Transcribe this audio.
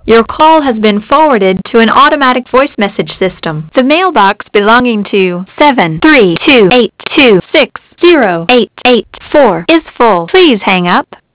Your call has been forwarded to an automatic voice message system. The mailbox belonging to 73282608884 is full. Please hang up.